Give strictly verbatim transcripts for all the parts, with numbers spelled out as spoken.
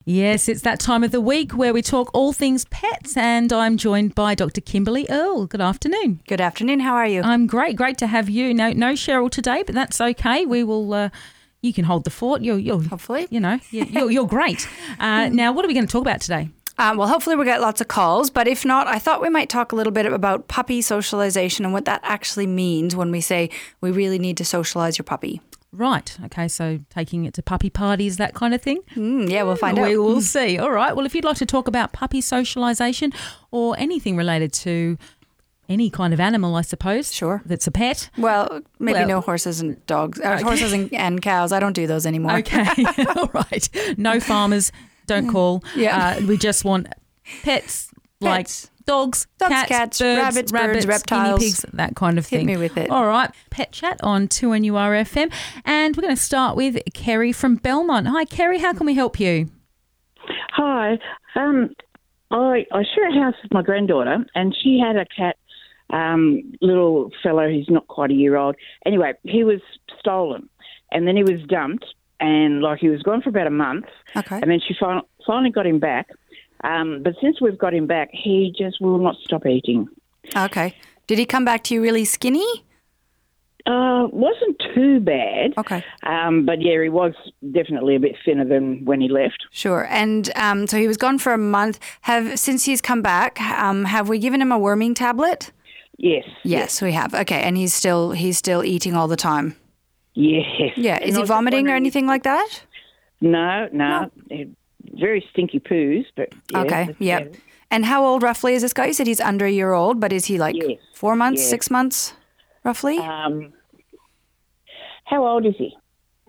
Yes, it's that time of the week where we talk all things pets, and I'm joined by Doctor Kimberly Earle. Good afternoon. Good afternoon. How are you? I'm great. Great to have you. No, no Cheryl today, but that's okay. We will. Uh, you can hold the fort. You're, you're hopefully, you know, you're, you're, you're great. Uh, now, what are we going to talk about today? Um, well, hopefully we'll get lots of calls, but if not, I thought we might talk a little bit about puppy socialization and what that actually means when we say we really need to socialize your puppy. Right. Okay. So taking it to puppy parties, that kind of thing. Mm, yeah, we'll find we out. We will see. All right. Well, if you'd like to talk about puppy socialisation or anything related to any kind of animal, I suppose. Sure. That's a pet. Well, maybe well, no horses and dogs, or okay. horses and, and cows. I don't do those anymore. Okay. All right. No farmers. Don't call. Yeah. Uh, we just want pets, pets. like dogs, Dogs, cats, cats, birds, rabbits, rabbits, birds, reptiles. guinea pigs, that kind of thing. Hit me with it. All right. Pet Chat on two N U R F M. And we're going to start with Kerry from Belmont. Hi, Kerry. How can we help you? Hi. Um, I, I share a house with my granddaughter, and she had a cat, um, little fellow who's not quite a year old. Anyway, he was stolen, and then he was dumped, and, like, he was gone for about a month. Okay. And then she fin- finally got him back. Um, but since we've got him back, he just will not stop eating. Okay. Did he come back to you really skinny? Uh, wasn't too bad. Okay. Um, but yeah, he was definitely a bit thinner than when he left. Sure. And um, so he was gone for a month. Have since he's come back, um, have we given him a worming tablet? Yes. Yes, we have. Okay. And he's still he's still eating all the time. Yes. Yeah. Is he vomiting or anything like that? No, no. no. Very stinky poos, but yeah, okay, yeah. And how old roughly is this guy? You said he's under a year old, but is he like yes. four months, yes. six months, roughly? Um, how old is he?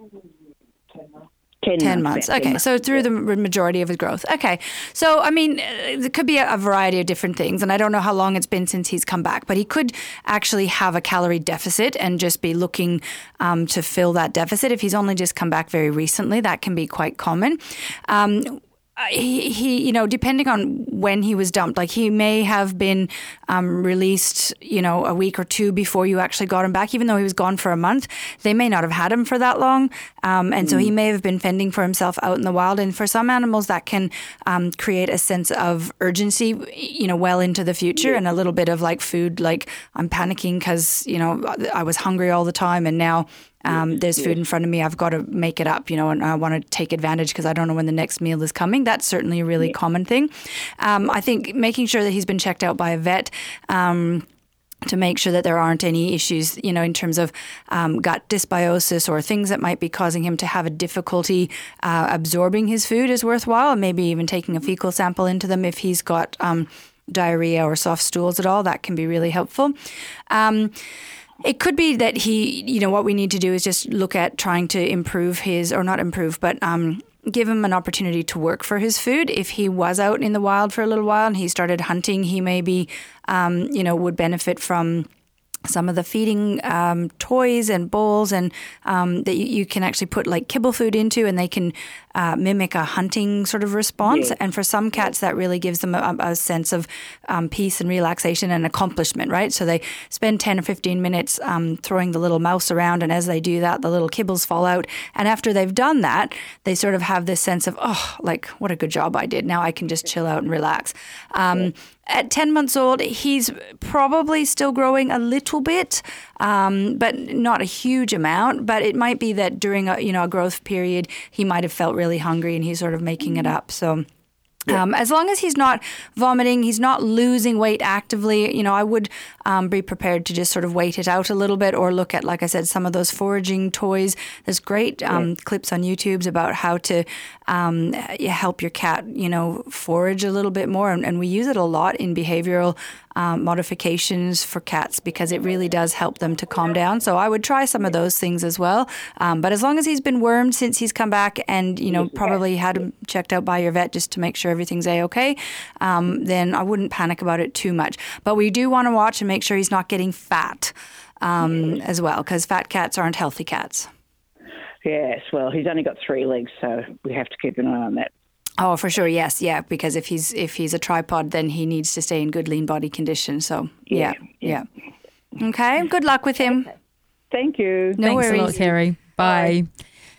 Ten, Ten months. months. Okay, months. so through yeah. the majority of his growth. Okay, so I mean, there could be a, a variety of different things, and I don't know how long it's been since he's come back, but he could actually have a calorie deficit and just be looking um, to fill that deficit. If he's only just come back very recently, that can be quite common. Um, He, he, you know, depending on when he was dumped, like he may have been um, released, you know, a week or two before you actually got him back, even though he was gone for a month. They may not have had him for that long. Um, and mm. so he may have been fending for himself out in the wild. And for some animals, that can um, create a sense of urgency, you know, well into the future, yeah. and a little bit of like food, like I'm panicking because, you know, I was hungry all the time and now Um, there's food in front of me. I've got to make it up, you know, and I want to take advantage because I don't know when the next meal is coming. That's certainly a really yeah. common thing. Um, I think making sure that he's been checked out by a vet um, to make sure that there aren't any issues, you know, in terms of um, gut dysbiosis or things that might be causing him to have a difficulty uh, absorbing his food is worthwhile. Maybe even taking a fecal sample into them if he's got um, diarrhea or soft stools at all. That can be really helpful. Um, It could be that he, you know, what we need to do is just look at trying to improve his, or not improve, but um, give him an opportunity to work for his food. If he was out in the wild for a little while and he started hunting, he maybe, um, you know, would benefit from some of the feeding um, toys and bowls and um, that you, you can actually put like kibble food into, and they can uh, mimic a hunting sort of response. Yeah. And for some cats, that really gives them a, a sense of um, peace and relaxation and accomplishment, right? So they spend ten or fifteen minutes um, throwing the little mouse around, and as they do that, the little kibbles fall out. And after they've done that, they sort of have this sense of, oh, like, what a good job I did. Now I can just chill out and relax. Um, yeah. At ten months old, he's probably still growing a little bit, um, but not a huge amount. But it might be that during a, you know, a growth period, he might have felt really hungry and he's sort of making it up. So um, as long as he's not vomiting, he's not losing weight actively, you know, I would um, be prepared to just sort of wait it out a little bit or look at, like I said, some of those foraging toys. There's great um, yeah. clips on YouTube about how to um, help your cat, you know, forage a little bit more. And, and we use it a lot in behavioral Um, modifications for cats because it really does help them to calm down. So I would try some of those things as well. Um, but as long as he's been wormed since he's come back and, you know, probably had him checked out by your vet just to make sure everything's A-okay, um, then I wouldn't panic about it too much. But we do want to watch and make sure he's not getting fat um, as well, because fat cats aren't healthy cats. Yes, well, he's only got three legs, so we have to keep an eye on that. Oh, for sure, yes, yeah, because if he's if he's a tripod, then he needs to stay in good lean body condition. So, yeah, yeah. yeah. Okay, good luck with him. Thank you. No Thanks worries. a lot, Kerry. Bye. Bye.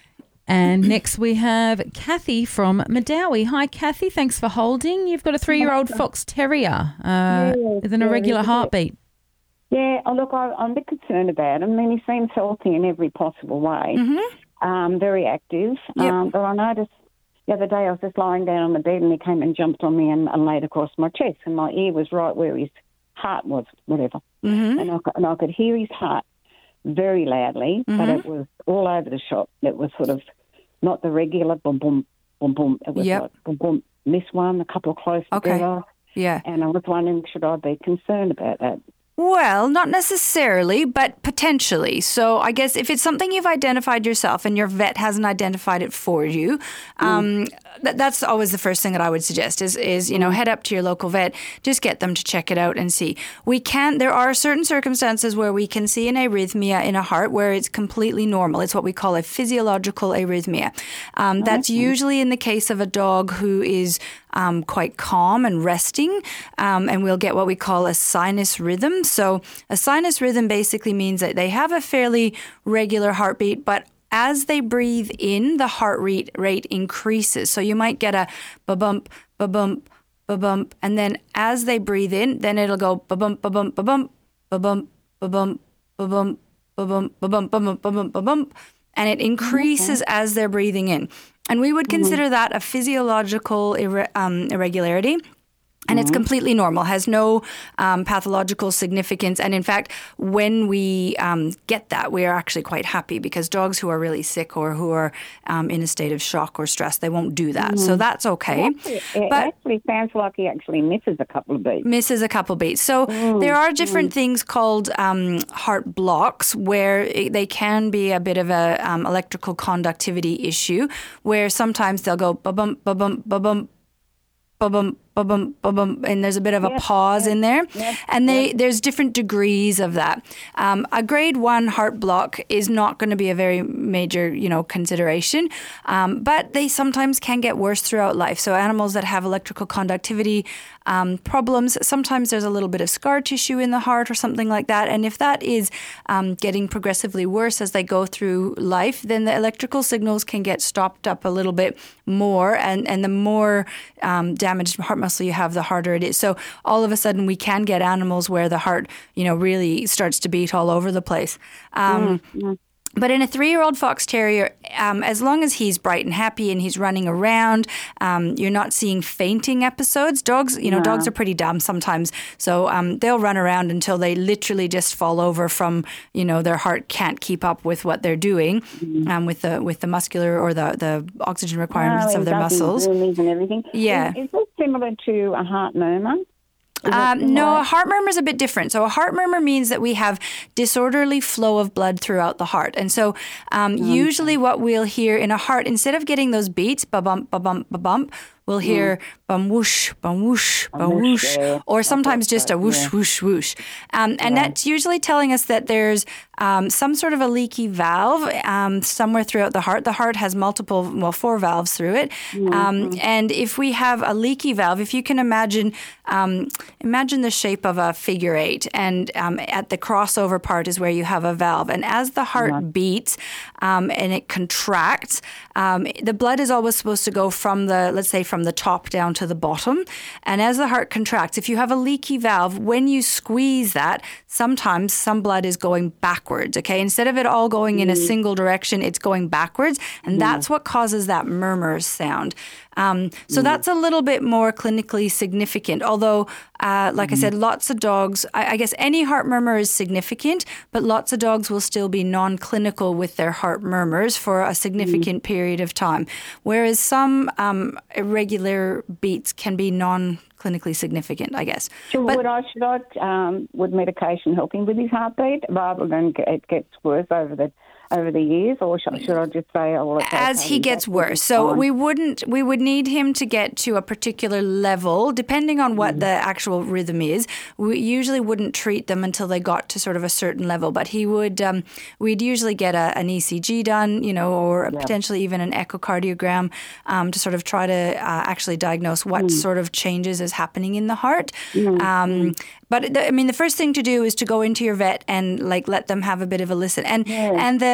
And next we have Kathy from Madawi. Hi, Kathy. Thanks for holding. You've got a three-year-old fox terrier uh, Yes, with an irregular yeah, heartbeat. Yeah, oh, look, I, I'm a bit concerned about him. I mean, he seems healthy in every possible way, Mm-hmm. um, very active. Yep. Um, but I noticed the other day I was just lying down on the bed and he came and jumped on me and, and laid across my chest, and my ear was right where his heart was, whatever. Mm-hmm. And, I, and I could hear his heart very loudly, Mm-hmm. but it was all over the shop. It was sort of not the regular boom, boom, boom, boom. It was Yep. like boom, boom, this one, a couple close Okay. together. Yeah. And I was wondering, should I be concerned about that? Well, not necessarily, but potentially. So I guess if it's something you've identified yourself and your vet hasn't identified it for you, um, th- that's always the first thing that I would suggest is, is, you know, head up to your local vet, just get them to check it out and see. We can, there are certain circumstances where we can see an arrhythmia in a heart where it's completely normal. It's what we call a physiological arrhythmia. Um, that's usually in the case of a dog who is Um, quite calm and resting, um, and we'll get what we call a sinus rhythm. So a sinus rhythm basically means that they have a fairly regular heartbeat, but as they breathe in, the heart rate rate increases. So you might get a ba-bump, ba-bump, ba-bump, and then as they breathe in, then it'll go ba-bump, ba-bump, ba-bump, ba-bump, ba-bump, ba-bump, ba-bump, ba-bump, ba-bump, ba-bump, ba-bump, and it increases as they're breathing in. And we would consider that a physiological irre- um, irregularity. And it's completely normal, has no um, pathological significance. And in fact, when we um, get that, we are actually quite happy because dogs who are really sick or who are um, in a state of shock or stress, they won't do that. So that's okay. It, it But actually sounds like he actually misses a couple of beats. misses a couple beats. So there are different things called um, heart blocks where it, they can be a bit of a um, electrical conductivity issue where sometimes they'll go ba-bump, ba-bump, ba-bump, ba-bump, ba-bum, ba-bum, and there's a bit of a Yep, pause yep, in there. yep, and they there's different degrees of that. Um, a grade one heart block is not going to be a very major, you know, consideration, um, but they sometimes can get worse throughout life. So animals that have electrical conductivity um, problems, sometimes there's a little bit of scar tissue in the heart or something like that. And if that is um, getting progressively worse as they go through life, then the electrical signals can get stopped up a little bit more. And, and the more um, damaged heart muscle you have, the harder it is. So all of a sudden we can get animals where the heart, you know, really starts to beat all over the place. Um, Mm-hmm. But in a three-year-old fox terrier, um, as long as he's bright and happy and he's running around, um, you're not seeing fainting episodes. Dogs, you know, No. dogs are pretty dumb sometimes. So um, they'll run around until they literally just fall over from, you know, their heart can't keep up with what they're doing Mm-hmm. um, with the with the muscular or the, the oxygen requirements Oh, of their it does in muscles. zoomies and everything. Yeah. Is, is this similar to a heart murmur? Is it Um, no, similar? a heart murmur is a bit different. So a heart murmur means that we have disorderly flow of blood throughout the heart. And so um, usually what we'll hear in a heart, instead of getting those beats, ba-bump, ba-bump, ba-bump, we'll hear bum whoosh, bum whoosh, bum whoosh, whoosh, yeah. or I sometimes thought just so, a whoosh, yeah. whoosh, whoosh. Um, and that's usually telling us that there's um, some sort of a leaky valve um, somewhere throughout the heart. The heart has multiple, well, four valves through it. Um, and if we have a leaky valve, if you can imagine, um, imagine the shape of a figure eight, and um, at the crossover part is where you have a valve. And as the heart beats um, and it contracts, um, the blood is always supposed to go from the, let's say, from the top down to the bottom. And as the heart contracts, if you have a leaky valve, when you squeeze that, sometimes some blood is going backwards, okay? Instead of it all going in a single direction, it's going backwards. And that's what causes that murmur sound. Um, so that's a little bit more clinically significant. Although, uh, like I said, lots of dogs, I, I guess any heart murmur is significant, but lots of dogs will still be non-clinical with their heart murmurs for a significant period of time. Whereas some um, irregular beats can be non-clinically significant, I guess. So But- would I, should I, um, would medication help him with his heartbeat rather than get- it gets worse over the over the years, or should, should I just say, oh, well, it's As okay, he he's gets absolutely worse. So fine? we wouldn't, we would need him to get to a particular level, depending on what the actual rhythm is. We usually wouldn't treat them until they got to sort of a certain level, but he would, um, we'd usually get a, an E C G done, you know, or potentially even an echocardiogram um, to sort of try to uh, actually diagnose what sort of changes is happening in the heart. Um, but the, I mean, the first thing to do is to go into your vet and like let them have a bit of a listen. And and the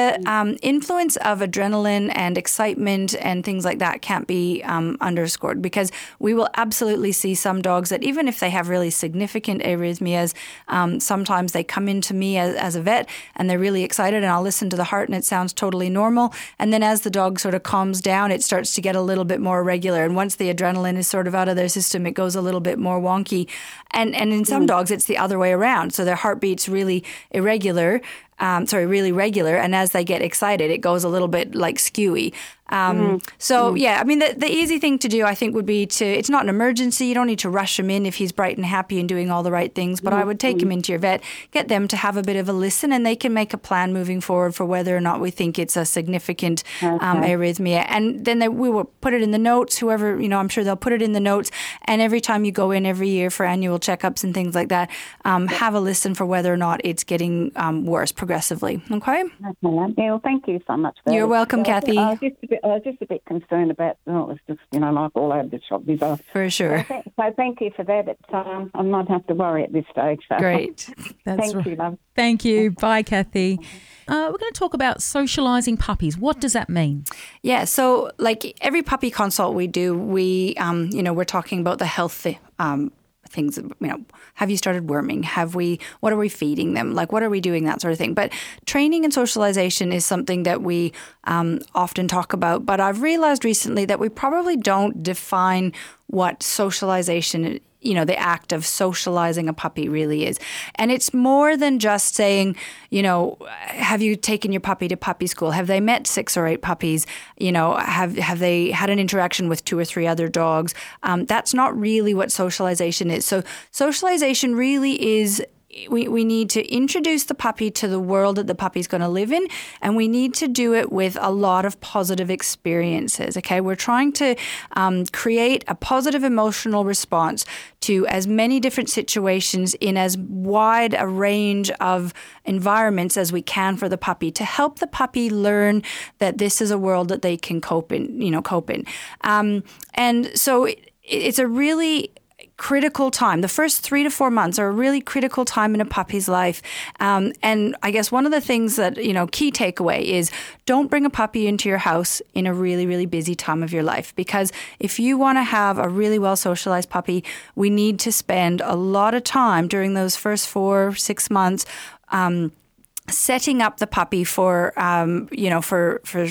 the um, influence of adrenaline and excitement and things like that can't be um, underscored, because we will absolutely see some dogs that even if they have really significant arrhythmias, um, sometimes they come into me as, as a vet and they're really excited, and I'll listen to the heart and it sounds totally normal. And then as the dog sort of calms down, it starts to get a little bit more irregular. And once the adrenaline is sort of out of their system, it goes a little bit more wonky. And and in some mm. dogs, it's the other way around. So their heartbeat's really irregular. Um, sorry, really regular. And as they get excited, it goes a little bit like skewy. Um, mm. So, mm. yeah, I mean, the, the easy thing to do, I think, would be to, it's not an emergency. You don't need to rush him in if he's bright and happy and doing all the right things. But mm. I would take mm. him into your vet, get them to have a bit of a listen, and they can make a plan moving forward for whether or not we think it's a significant okay. um, arrhythmia. And then they, we will put it in the notes, whoever, you know, I'm sure they'll put it in the notes. And every time you go in every year for annual checkups and things like that, um, yeah. have a listen for whether or not it's getting um, worse progressively. Okay? Okay. Yeah, well, thank you so much for You're that. welcome, so Kathy. I was, just a bit, I was just a bit concerned about, oh, it was just, you know, like all over the shop bizarre. For sure. So, th- so thank you for that. It's, um, I might have to worry at this stage. So. Great. That's thank right. you, love. Thank you. Bye, Kathy. Uh, we're going to talk about socialising puppies. What does that mean? Yeah, so like every puppy consult we do, we, um, you know, we're talking about the health um things, you know, have you started worming? Have we, what are we feeding them? Like, what are we doing? That sort of thing. But training and socialization is something that we um, often talk about. But I've realized recently that we probably don't define what socialization, you know, the act of socializing a puppy really is. And it's more than just saying, you know, have you taken your puppy to puppy school? Have they met six or eight puppies? You know, have have they had an interaction with two or three other dogs? Um, that's not really what socialization is. So socialization really is, We, we need to introduce the puppy to the world that the puppy's going to live in, and we need to do it with a lot of positive experiences, okay? We're trying to um, create a positive emotional response to as many different situations in as wide a range of environments as we can for the puppy, to help the puppy learn that this is a world that they can cope in, you know, cope in. Um, and so it, it's a really critical time. The first three to four months are a really critical time in a puppy's life. Um, and I guess one of the things that, you know, key takeaway is don't bring a puppy into your house in a really, really busy time of your life. Because if you want to have a really well socialized puppy, we need to spend a lot of time during those first four, six months um, setting up the puppy for, um, you know, for, for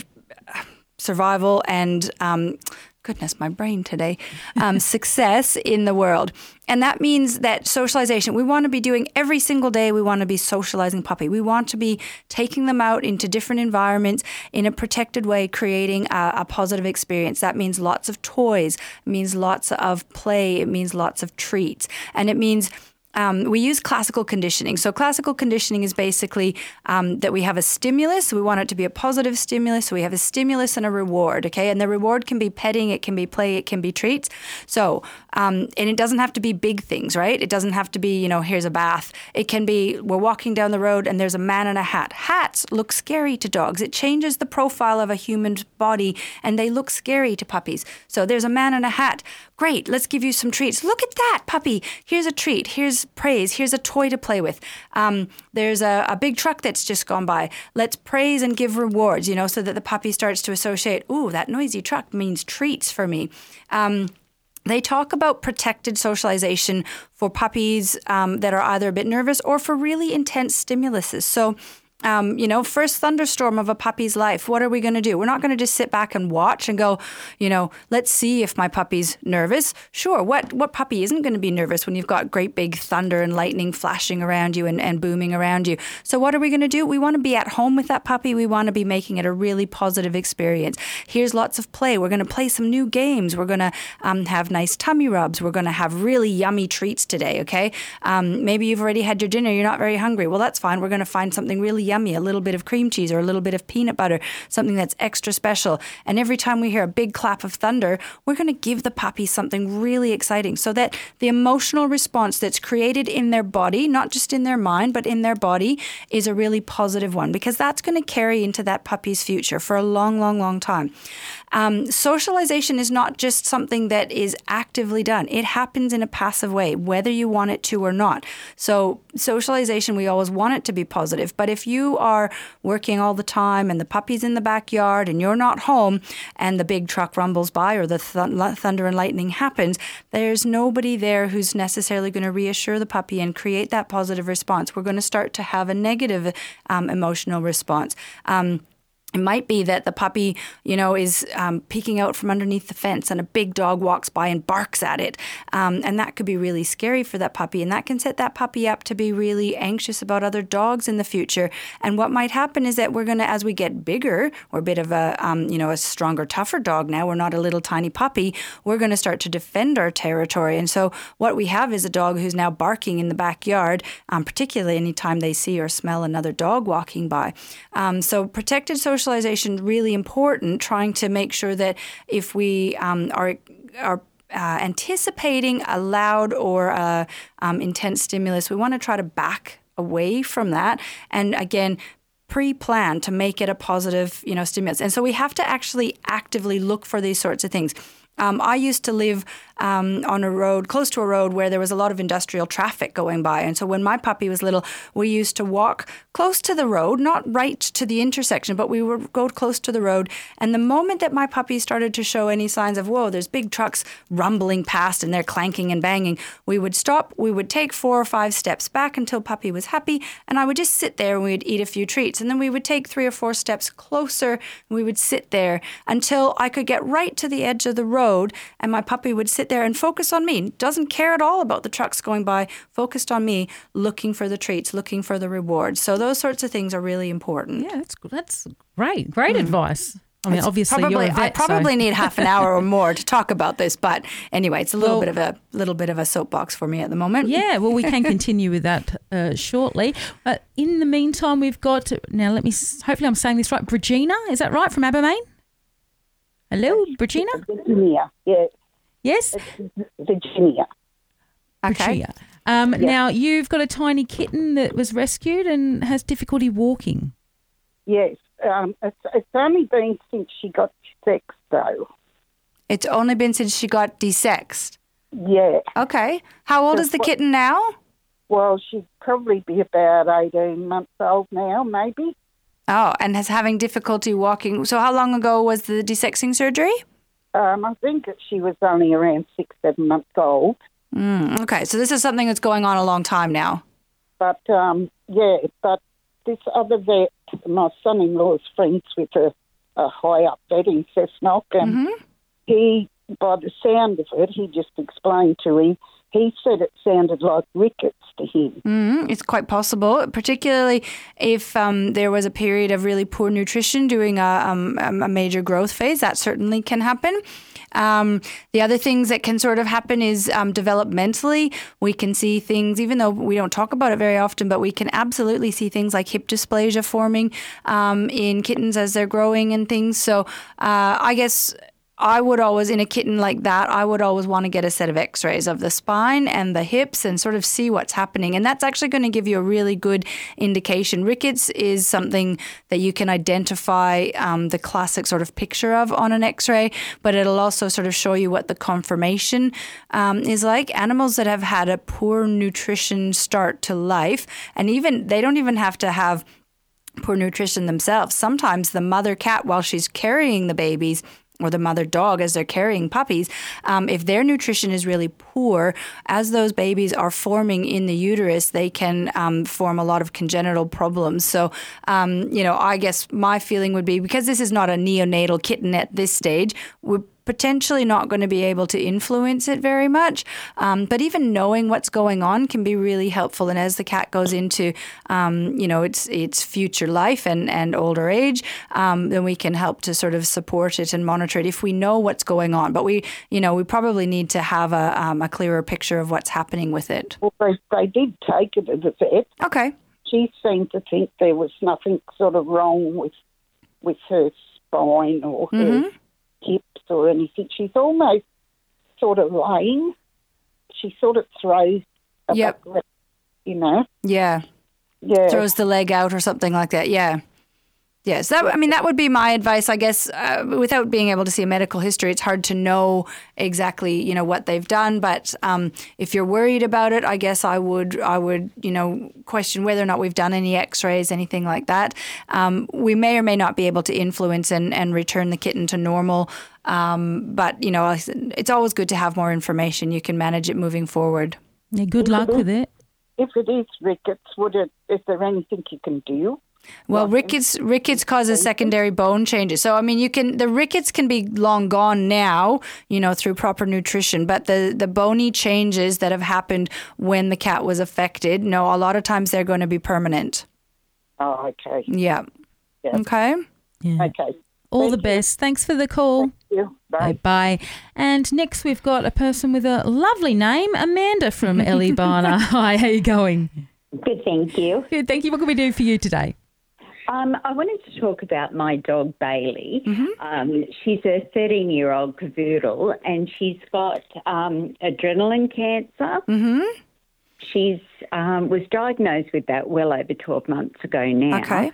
survival and um goodness, my brain today, um, success in the world. And that means that socialization, we want to be doing every single day, we want to be socializing puppy. We want to be taking them out into different environments in a protected way, creating a, a positive experience. That means lots of toys, it means lots of play, it means lots of treats. And it means Um, we use classical conditioning. So classical conditioning is basically um, that we have a stimulus. We want it to be a positive stimulus. So we have a stimulus and a reward, okay? And the reward can be petting, it can be play, it can be treats. So, um, and it doesn't have to be big things, right? It doesn't have to be, you know, here's a bath. It can be, we're walking down the road and there's a man in a hat. Hats look scary to dogs. It changes the profile of a human body and they look scary to puppies. So there's a man in a hat. Great, let's give you some treats. Look at that, puppy. Here's a treat. Here's praise. Here's a toy to play with. Um, there's a, a big truck that's just gone by. Let's praise and give rewards, you know, so that the puppy starts to associate, ooh, that noisy truck means treats for me. Um, They talk about protected socialization for puppies um, that are either a bit nervous or for really intense stimuluses. So, Um, you know, first thunderstorm of a puppy's life, what are we going to do? We're not going to just sit back and watch and go, you know, let's see if my puppy's nervous. Sure, what what puppy isn't going to be nervous when you've got great big thunder and lightning flashing around you and, and booming around you? So what are we going to do? We want to be at home with that puppy. We want to be making it a really positive experience. Here's lots of play. We're going to play some new games. We're going to um, have nice tummy rubs. We're going to have really yummy treats today, okay? Um, maybe you've already had your dinner. You're not very hungry. Well, that's fine. We're going to find something really yummy, a little bit of cream cheese or a little bit of peanut butter, something that's extra special. And every time we hear a big clap of thunder, we're going to give the puppy something really exciting so that the emotional response that's created in their body, not just in their mind, but in their body, is a really positive one, because that's going to carry into that puppy's future for a long, long, long time. Um, socialization is not just something that is actively done. It happens in a passive way, whether you want it to or not. So socialization, we always want it to be positive. But if you are working all the time and the puppy's in the backyard and you're not home and the big truck rumbles by or the th- thunder and lightning happens, there's nobody there who's necessarily going to reassure the puppy and create that positive response. We're going to start to have a negative um, emotional response. Um, It might be that the puppy, you know, is um, peeking out from underneath the fence and a big dog walks by and barks at it. Um, and that could be really scary for that puppy. And that can set that puppy up to be really anxious about other dogs in the future. And what might happen is that we're going to, as we get bigger, we're a bit of a, um, you know, a stronger, tougher dog now. We're not a little tiny puppy. We're going to start to defend our territory. And so what we have is a dog who's now barking in the backyard, um, particularly anytime they see or smell another dog walking by. Um, so protected social Socialization really important, trying to make sure that if we um, are are uh, anticipating a loud or a, um, intense stimulus, we want to try to back away from that. And again, pre-plan to make it a positive, you know, stimulus. And so we have to actually actively look for these sorts of things. Um, I used to live um, on a road, close to a road where there was a lot of industrial traffic going by. And so when my puppy was little, we used to walk close to the road, not right to the intersection, but we would go close to the road. And the moment that my puppy started to show any signs of, whoa, there's big trucks rumbling past and they're clanking and banging, we would stop, we would take four or five steps back until puppy was happy. And I would just sit there and we'd eat a few treats. And then we would take three or four steps closer and we would sit there until I could get right to the edge of the road. Road, and my puppy would sit there and focus on me. Doesn't care at all about the trucks going by, focused on me, looking for the treats, looking for the rewards. So those sorts of things are really important. Yeah, that's that's great. Great mm. advice. I mean, it's obviously probably, you're a vet, I probably so. need half an hour or more to talk about this, but anyway, it's a little well, bit of a little bit of a soapbox for me at the moment. Yeah, well, we can continue with that uh, shortly. But in the meantime, we've got now. Let me. Hopefully, I'm saying this right. Brigina, is that right, from Abermain? Hello, Virginia? Virginia, yes. Yes? It's Virginia. Okay. Virginia. Um, Yes. Now, you've got a tiny kitten that was rescued and has difficulty walking. Yes. Um, it's, it's only been since she got sexed, though. It's only been since she got desexed. Yeah. Okay. How old So is the what- kitten now? Well, she'd probably be about eighteen months old now, maybe. Oh, and is having difficulty walking. So how long ago was the desexing surgery? Um, I think that she was only around six, seven months old. Mm, okay, so this is something that's going on a long time now. But, um, yeah, but this other vet, my son-in-law is friends with a, a high-up vet in Cessnock, and Mm-hmm. he, by the sound of it, he just explained to him, he said it sounded like rickets to him. Mm, it's quite possible, particularly if um, there was a period of really poor nutrition during a, um, a major growth phase. That certainly can happen. Um, the other things that can sort of happen is um, developmentally, we can see things, even though we don't talk about it very often, but we can absolutely see things like hip dysplasia forming um, in kittens as they're growing and things. So uh, I guess I would always, in a kitten like that, I would always want to get a set of x-rays of the spine and the hips and sort of see what's happening. And that's actually going to give you a really good indication. Rickets is something that you can identify um, the classic sort of picture of on an x-ray, but it'll also sort of show you what the conformation um, is like. Animals that have had a poor nutrition start to life, and even they don't even have to have poor nutrition themselves. Sometimes the mother cat, while she's carrying the babies, or the mother dog as they're carrying puppies, um, if their nutrition is really poor, as those babies are forming in the uterus, they can um, form a lot of congenital problems. So, um, you know, I guess my feeling would be, because this is not a neonatal kitten at this stage, we're potentially not going to be able to influence it very much. Um, but even knowing what's going on can be really helpful. And as the cat goes into, um, you know, its its future life and, and older age, um, then we can help to sort of support it and monitor it if we know what's going on. But we, you know, we probably need to have a, um, a clearer picture of what's happening with it. Well, they, they did take it to the vet. Okay. She seemed to think there was nothing sort of wrong with with her spine or her Mm-hmm. hips or anything. She's almost sort of laying. She sort of throws a Yep. back leg, you know. Yeah. Yeah. Throws the leg out or something like that. Yeah. Yes, that, I mean, that would be my advice, I guess. Uh, without being able to see a medical history, it's hard to know exactly, you know, what they've done. But um, if you're worried about it, I guess I would, I would, you know, question whether or not we've done any X-rays, anything like that. Um, we may or may not be able to influence and, and return the kitten to normal. Um, but, you know, it's always good to have more information. You can manage it moving forward. Yeah, good luck with it. If it is rickets, would it? Is there anything you can do? Well, rickets rickets causes secondary bone changes. So, I mean, you can the rickets can be long gone now, you know, through proper nutrition. But the, the bony changes that have happened when the cat was affected, no, a lot of times they're going to be permanent. Oh, okay. Yeah. Yeah. Okay. Yeah. Okay. All Thank the you. best. Thanks for the call. Thank you. Bye. Okay, bye. And next we've got a person with a lovely name, Amanda from Eleebana. Hi, how you going? Good, thank you. Good, thank you. What can we do for you today? Um, I wanted to talk about my dog, Bailey. Mm-hmm. Um, she's a thirteen-year-old cavoodle, and she's got um, adrenaline cancer. Mm-hmm. She's um, was diagnosed with that well over twelve months ago now. Okay.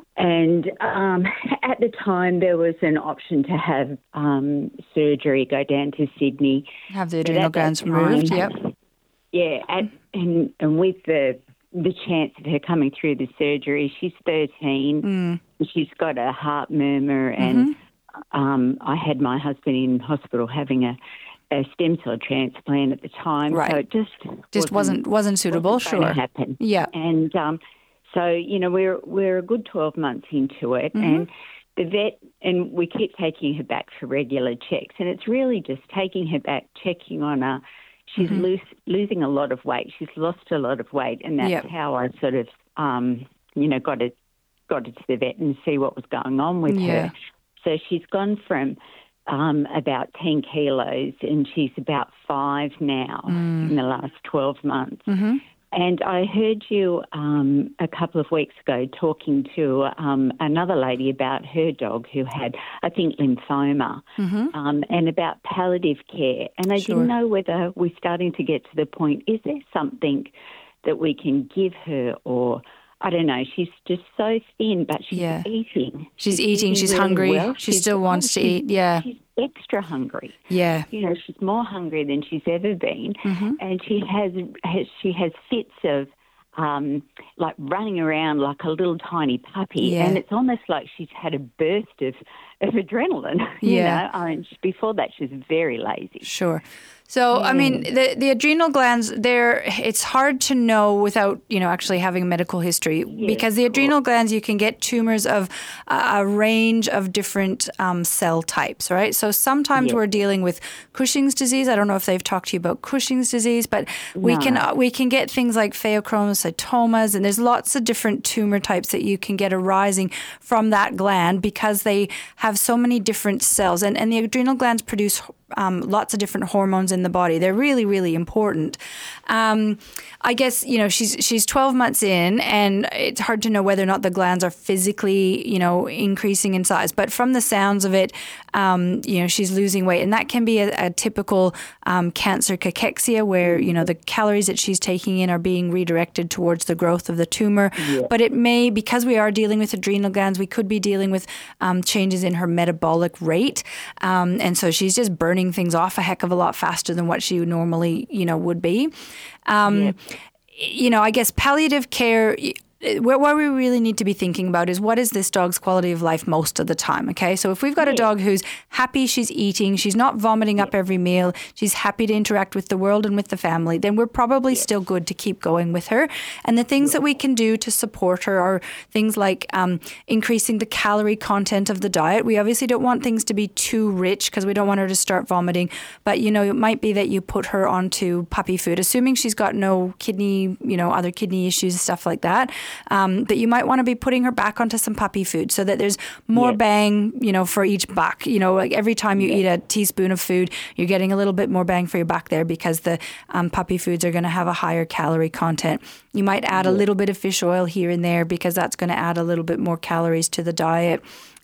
And um, at the time, there was an option to have um, surgery, go down to Sydney. Have the But adrenal at that glands removed. time- Yep. Yeah, at, and, and with the the chance of her coming through the surgery, she's thirteen. Mm. She's got a heart murmur, and um, I had my husband in hospital having a, a stem cell transplant at the time. Right. So it just Just wasn't wasn't suitable. wasn't going Sure. to happen. Yeah. And um, so, you know, we're we're a good twelve months into it, Mm-hmm. and the vet, and we keep taking her back for regular checks, and it's really just taking her back, checking on her. She's Mm-hmm. loose, losing a lot of weight. She's lost a lot of weight, and that's Yep. how I sort of, um, you know, got it, got it to the vet and see what was going on with Yeah. her. So she's gone from um, about ten kilos, and she's about five now Mm. in the last twelve months. Mm-hmm. And I heard you um, a couple of weeks ago talking to um, another lady about her dog who had, I think, lymphoma, Mm-hmm. um, and about palliative care. And I Sure. didn't know whether we're starting to get to the point, is there something that we can give her, or I don't know, she's just so thin, but she's Yeah. eating. She's eating, she's really hungry, well. she She's- still oh, wants to she's- eat, yeah. She's extra hungry. Yeah. You know, she's more hungry than she's ever been, Mm-hmm. and she has, has she has fits of um, like running around like a little tiny puppy, Yeah. and it's almost like she's had a burst of, of adrenaline. You Yeah. know, I mean, before that she was very lazy. Sure. So, I mean, the, the adrenal glands, they're, it's hard to know without, you know, actually having medical history because the adrenal glands, you can get tumors of a, a range of different um, cell types, right? So sometimes Yeah. we're dealing with Cushing's disease. I don't know if they've talked to you about Cushing's disease, but we No. can uh, we can get things like pheochromocytomas, and there's lots of different tumor types that you can get arising from that gland because they have so many different cells. And, and the adrenal glands produce Um, lots of different hormones in the body. They're really, really important. Um, I guess, you know, she's she's twelve months in, and it's hard to know whether or not the glands are physically, you know, increasing in size. But from the sounds of it, um, you know, she's losing weight. And that can be a, a typical um, cancer cachexia where, you know, the calories that she's taking in are being redirected towards the growth of the tumor. Yeah. But it may, because we are dealing with adrenal glands, we could be dealing with um, changes in her metabolic rate. Um, and so she's just burning things off a heck of a lot faster than what she normally, you know, would be. Um, Yeah. You know, I guess palliative care, what what we really need to be thinking about is what is this dog's quality of life most of the time, okay? So if we've got a dog who's happy she's eating, she's not vomiting up every meal, she's happy to interact with the world and with the family, then we're probably still good to keep going with her. And the things that we can do to support her are things like um, increasing the calorie content of the diet. We obviously don't want things to be too rich because we don't want her to start vomiting. But, you know, it might be that you put her onto puppy food, assuming she's got no kidney, you know, other kidney issues, stuff like that. Um, but you might want to be putting her back onto some puppy food so that there's more Yeah. bang, you know, for each buck. You know, like every time you eat a teaspoon of food, you're getting a little bit more bang for your buck there because the um, puppy foods are going to have a higher calorie content. You might add a little bit of fish oil here and there because that's going to add a little bit more calories to the diet.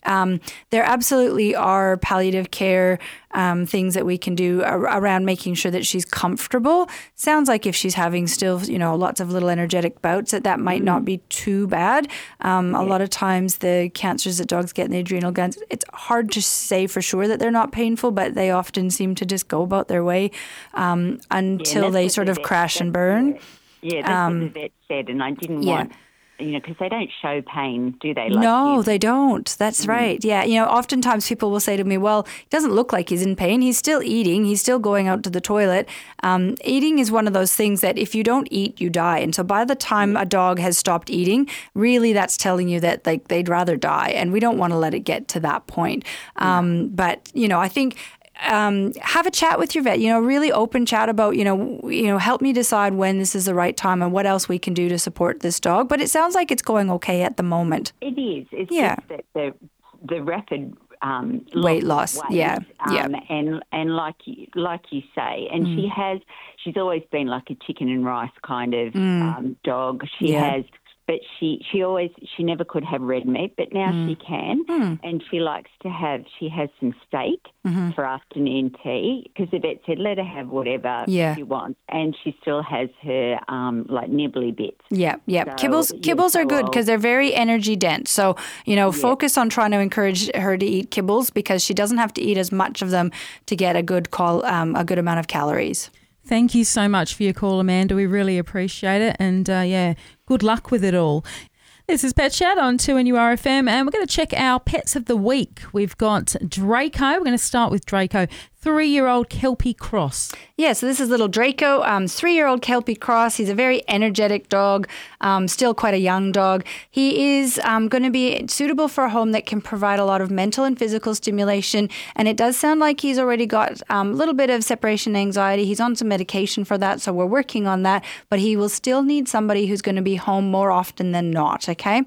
Um, there absolutely are palliative care um, things that we can do ar- around making sure that she's comfortable. Sounds like if she's having still, you know, lots of little energetic bouts, that that might mm. not be too bad. Um, yeah. A lot of times the cancers that dogs get in the adrenal glands, it's hard to say for sure that they're not painful, but they often seem to just go about their way um, until yeah, they sort of crash and burn. Yeah, that's um, what the vet said, and I didn't yeah. want... You know, because they don't show pain, do they? Like no, you? They don't. That's mm. right. Yeah. You know, oftentimes people will say to me, well, it doesn't look like he's in pain. He's still eating. He's still going out to the toilet. Um, eating is one of those things that if you don't eat, you die. And so by the time a dog has stopped eating, really that's telling you that like they'd rather die. And we don't want to let it get to that point. Um, yeah. But, you know, I think... Um, have a chat with your vet, you know, really open chat about, you know, you know, help me decide when this is the right time and what else we can do to support this dog. But it sounds like it's going okay at the moment. It is. It's yeah. just that the, the rapid um, weight loss. Weight, yeah. Um, yeah. And, and like, you, like you say, and mm. she has, she's always been like a chicken and rice kind of mm. um, dog. She yeah. has... But she, she always, she never could have red meat, but now mm. she can. Mm. And she likes to have, she has some steak mm-hmm. for afternoon tea because the vet said let her have whatever yeah. she wants. And she still has her, um, like, nibbly bits. Yeah, yeah. So, kibbles kibbles yeah, are good because they're very energy dense. So, you know, yeah. focus on trying to encourage her to eat kibbles because she doesn't have to eat as much of them to get a good call, um, a good amount of calories. Thank you so much for your call, Amanda. We really appreciate it. And, uh, yeah, good luck with it all. This is Pet Chat on two N U R F M, and we're going to check our pets of the week. We've got Draco. We're going to start with Draco, three-year-old Kelpie Cross. Yeah, so this is little Draco, um, three-year-old Kelpie Cross. He's a very energetic dog, um, still quite a young dog. He is um, going to be suitable for a home that can provide a lot of mental and physical stimulation, and it does sound like he's already got um, a little bit of separation anxiety. He's on some medication for that, so we're working on that, but he will still need somebody who's going to be home more often than not, okay?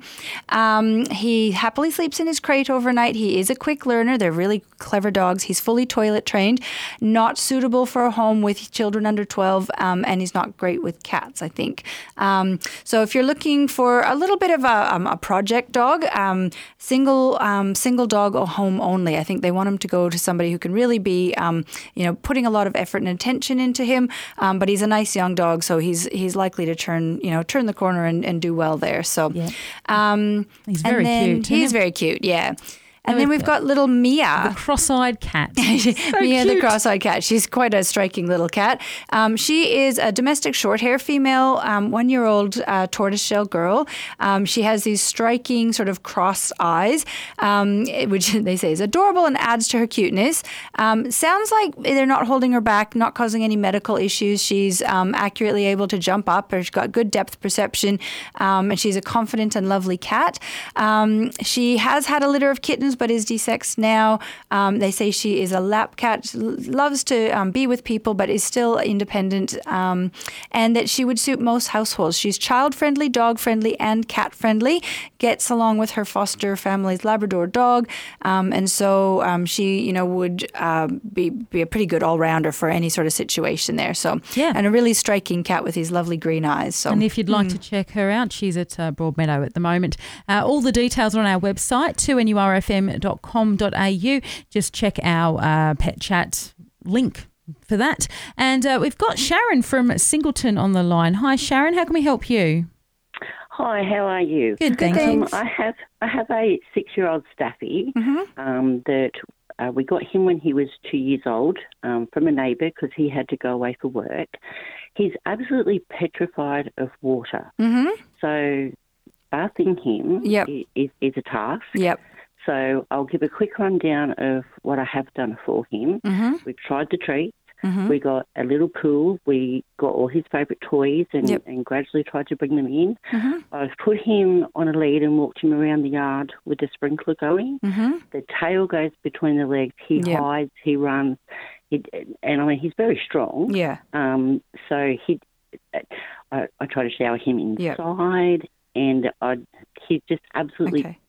Um, he happily sleeps in his crate overnight. He is a quick learner. They're really clever dogs. He's fully toilet trained. Not suitable for a home with children under twelve, um, and he's not great with cats, I think. Um, so if you're looking for a little bit of a, um, a project dog, um, single um, single dog or home only, I think they want him to go to somebody who can really be, um, you know, putting a lot of effort and attention into him. Um, but he's a nice young dog, so he's he's likely to turn, you know, turn the corner and, and do well there. So yeah. um, he's very cute. He's very cute, yeah. And then we've got little Mia. The cross-eyed cat. So Mia, cute. The cross-eyed cat. She's quite a striking little cat. Um, she is a domestic short-hair female, um, one-year-old uh, tortoiseshell girl. Um, she has these striking sort of crossed eyes, um, which they say is adorable and adds to her cuteness. Um, sounds like they're not holding her back, not causing any medical issues. She's um, accurately able to jump up. She's got good depth perception, um, and she's a confident and lovely cat. Um, she has had a litter of kittens, but is desexed now. Um, they say she is a lap cat, loves to um, be with people, but is still independent, um, and that she would suit most households. She's child-friendly, dog-friendly, and cat-friendly, gets along with her foster family's Labrador dog, um, and so um, she, you know, would uh, be, be a pretty good all-rounder for any sort of situation there. So, yeah. And a really striking cat with these lovely green eyes. So, and if you'd like mm. to check her out, she's at uh, Broadmeadow at the moment. Uh, all the details are on our website, two N U R F M dot com dot a u. Just check our uh, Pet Chat link for that. And uh, we've got Sharon from Singleton on the line. Hi, Sharon. How can we help you? Hi, how are you? Good, thanks. Um, I have I have a six-year-old Staffy mm-hmm. um, that uh, we got him when he was two years old um, from a neighbour because he had to go away for work. He's absolutely petrified of water. Mm-hmm. So bathing him yep. is, is a task. Yep. So I'll give a quick rundown of what I have done for him. Mm-hmm. We've tried the treats. Mm-hmm. We got a little pool. We got all his favourite toys and, yep. and gradually tried to bring them in. Mm-hmm. I've put him on a lead and walked him around the yard with the sprinkler going. Mm-hmm. The tail goes between the legs. He yep. hides. He runs. He, and, I mean, he's very strong. Yeah. Um. So he, I, I try to shower him inside. Yep. And I, he's just absolutely okay.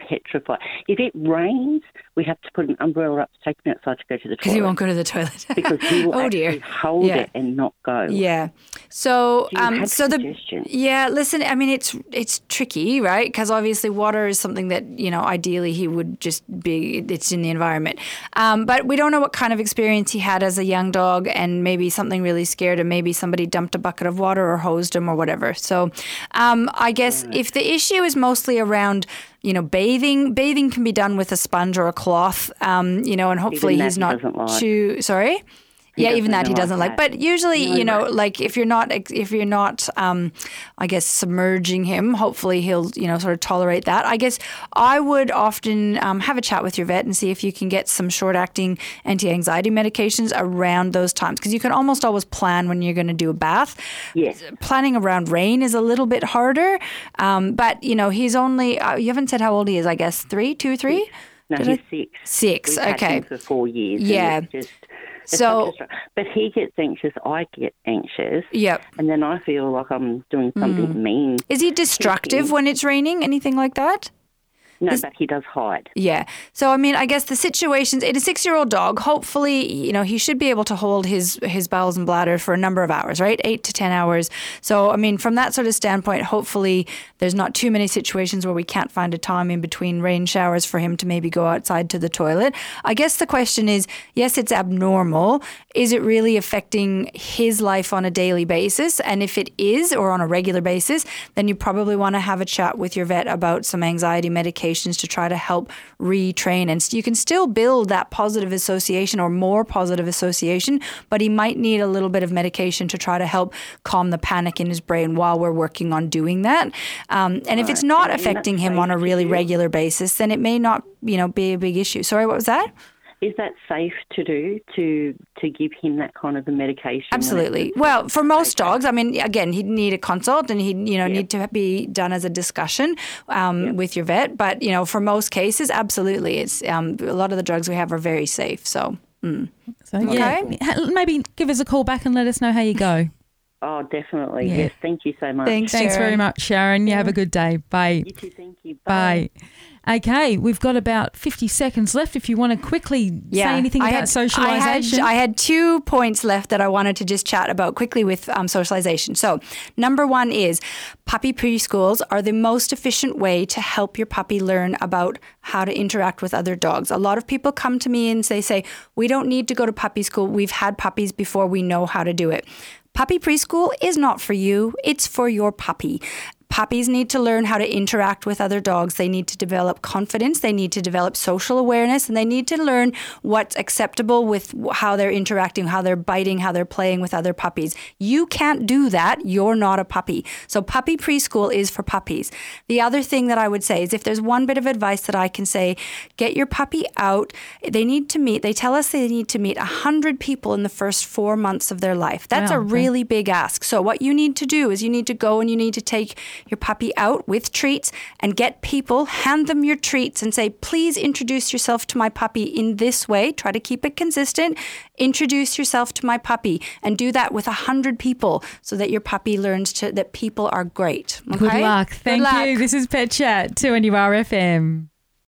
petrified. If it rains, we have to put an umbrella up to take him outside to go to the toilet. Because he won't go to the toilet. Because he will oh, actually dear. hold yeah. it and not go. Yeah. So, Do you um, have so the suggestions? yeah. Listen, I mean, it's it's tricky, right? Because obviously, water is something that you know, ideally, he would just be. It's in the environment, um, but we don't know what kind of experience he had as a young dog, and maybe something really scared him. Maybe somebody dumped a bucket of water or hosed him or whatever. So, um, I guess right. if the issue is mostly around, you know, bathing, bathing can be done with a sponge or a cloth, um, you know, and hopefully Even that he's he not doesn't like. too. Sorry. He yeah, even that he like doesn't like. that. But usually, No, you know, right. like if you're not, if you're not, um, I guess submerging him, hopefully he'll, you know, sort of tolerate that. I guess I would often um, have a chat with your vet and see if you can get some short-acting anti-anxiety medications around those times, because you can almost always plan when you're going to do a bath. Yes. Planning around rain is a little bit harder, um, but you know, he's only. Uh, you haven't said how old he is. I guess three, two, three. No, Did he's I- six. Six. We've okay. had him for four years. and Yeah. it's just, it's So- such a str- but he gets anxious. I get anxious. Yep. And then I feel like I'm doing something Mm. mean. Is he destructive him. when it's raining? Anything like that? No, This- but he does hide. Yeah. So, I mean, I guess the situations, in a six-year-old dog, hopefully, you know, he should be able to hold his, his bowels and bladder for a number of hours, right? Eight to ten hours. So, I mean, from that sort of standpoint, hopefully there's not too many situations where we can't find a time in between rain showers for him to maybe go outside to the toilet. I guess the question is, yes, it's abnormal. Is it really affecting his life on a daily basis? And if it is, or on a regular basis, then you probably want to have a chat with your vet about some anxiety medication to try to help retrain. And you can still build that positive association or more positive association, but he might need a little bit of medication to try to help calm the panic in his brain while we're working on doing that. Um, and if it's not And- and affecting that's him on a safe to really do. regular basis, then it may not, you know, be a big issue. Sorry, what was that? Is that safe to do, to to give him that kind of a medication? when Absolutely. it's- Well, for most Okay. dogs, I mean, again, he'd need a consult and he'd, you know, Yep. need to be done as a discussion um, Yep. with your vet. But, you know, for most cases, absolutely. It's um, a lot of the drugs we have are very safe. So, mm. So, yeah, ha- maybe give us a call back and let us know how you go. Oh, definitely. Yeah. Yes, thank you so much. Thanks, Thanks Sharon. very much, Sharon. You have a good day. Bye. You too, thank you. Bye. Bye. Okay, we've got about fifty seconds left if you want to quickly say anything I about had- socialisation. I had, I had two points left that I wanted to just chat about quickly with um, socialization. So, number one is puppy preschools are the most efficient way to help your puppy learn about how to interact with other dogs. A lot of people come to me and they say, we don't need to go to puppy school. We've had puppies before. We know how to do it. Puppy preschool is not for you. It's for your puppy. Puppies need to learn how to interact with other dogs. They need to develop confidence. They need to develop social awareness, and they need to learn what's acceptable with how they're interacting, how they're biting, how they're playing with other puppies. You can't do that. You're not a puppy. So puppy preschool is for puppies. The other thing that I would say is if there's one bit of advice that I can say, get your puppy out. They need to meet, they tell us they need to meet one hundred people in the first four months of their life. That's Wow, a okay. really big ask. So what you need to do is you need to go and you need to take your puppy out with treats and get people, hand them your treats and say, please introduce yourself to my puppy in this way. Try to keep it consistent. Introduce yourself to my puppy and do that with a hundred people so that your puppy learns to, that people are great. Okay? Good luck. Thank Good luck. you. This is Pet Chat, two N U R F M.